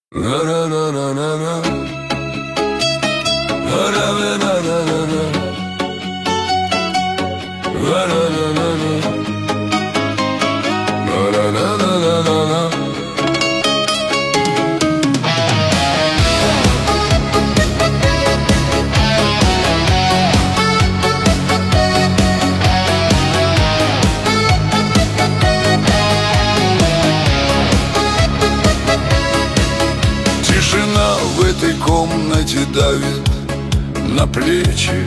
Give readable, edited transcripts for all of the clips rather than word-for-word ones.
Тишина в этой комнате давит на плечи.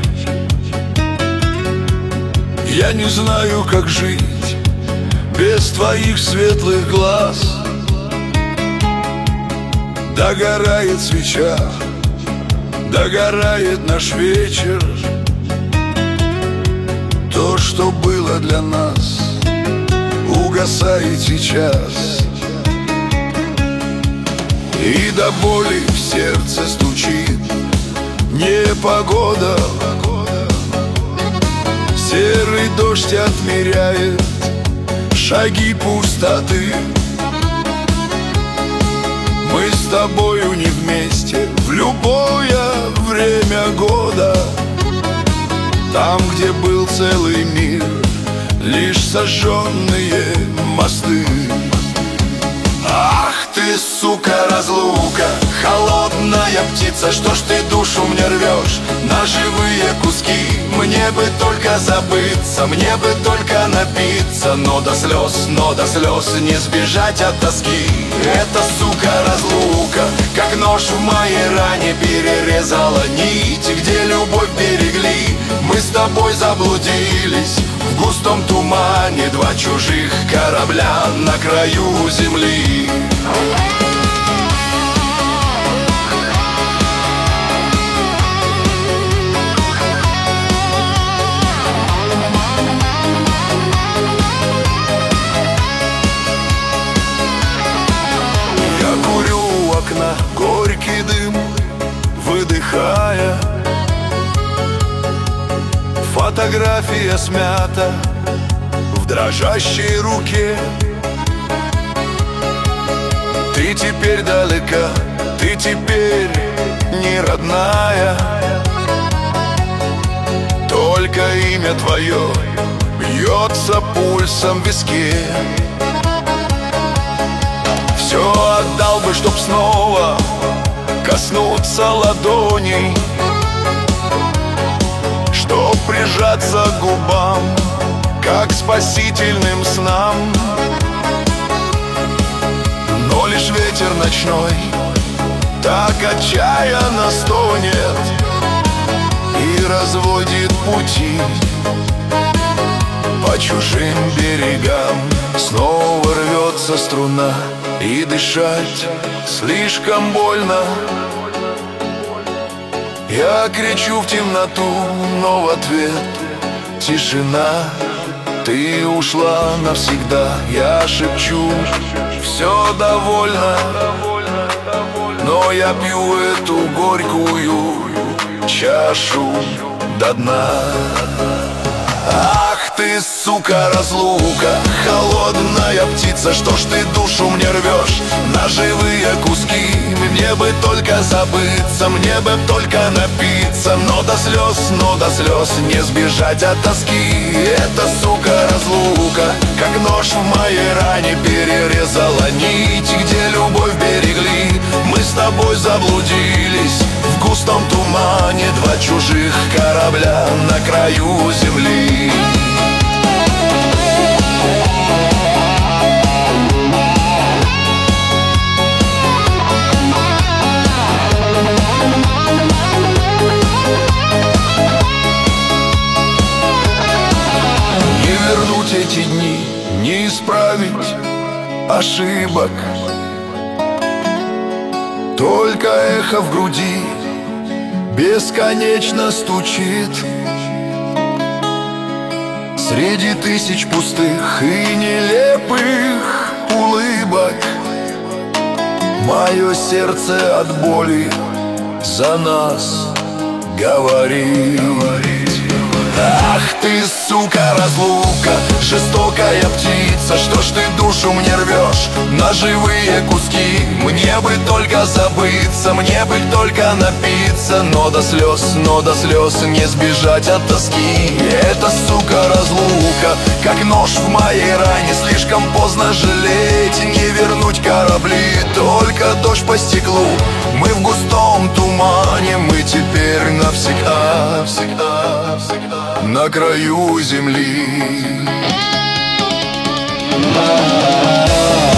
Я не знаю, как жить без твоих светлых глаз. Догорает свеча, догорает наш вечер. То, что было для нас, угасает сейчас. И до боли в сердце стучит непогода. Серый дождь отмеряет шаги пустоты. Мы с тобою не вместе в любое время года. Там, где был целый мир, лишь сожженные мосты. Ах ты, сука, разлука, холодная птица, что ж ты душу мне рвешь на живые куски? Мне бы только забыться, мне бы только напиться, но до слез не сбежать от тоски. Эта, сука, разлука, как нож в моей ране, перерезала нить, где любовь берегли. Мы с тобой заблудились в густом тумане, два чужих корабля на краю земли. Я курю у окна горький дым, выдыхая. Фотография смята в дрожащей руке. Ты теперь далека, ты теперь не родная. Только имя твое бьется пульсом в виске. Все отдал бы, чтоб снова коснуться ладоней, чтоб прижаться к губам, как спасительным снам. Но лишь ветер ночной так отчаянно стонет и разводит пути по чужим берегам. Снова рвется струна, и дышать слишком больно. Я кричу в темноту, но в ответ тишина. Ты ушла навсегда, я шепчу, все довольно. Но я пью эту горькую чашу до дна. Ах ты, сука, разлука, холодная птица, что ж ты душу мне рвешь на живые куски? Мне бы только забыться, мне бы только напиться, но до слез не сбежать от тоски. Эта, сука, разлука, как нож в моей ране, перерезала нить, где любовь берегли. Мы с тобой заблудились в густом тумане, два чужих корабля на краю земли. Не вернуть эти дни, не исправить ошибок, только эхо в груди бесконечно стучит. Среди тысяч пустых и нелепых улыбок мое сердце от боли за нас говорит. Ах ты, сука, разлука, жестокая птица, что ж ты душу мне рвешь на живые куски? Мне бы только только забыться, мне бы только напиться, но до слез не сбежать от тоски. Эта, сука, разлука, как нож в моей ране, слишком поздно жалеть, не вернуть корабли, только дождь по стеклу. Мы в густом тумане, мы теперь навсегда, всегда, всегда на краю земли.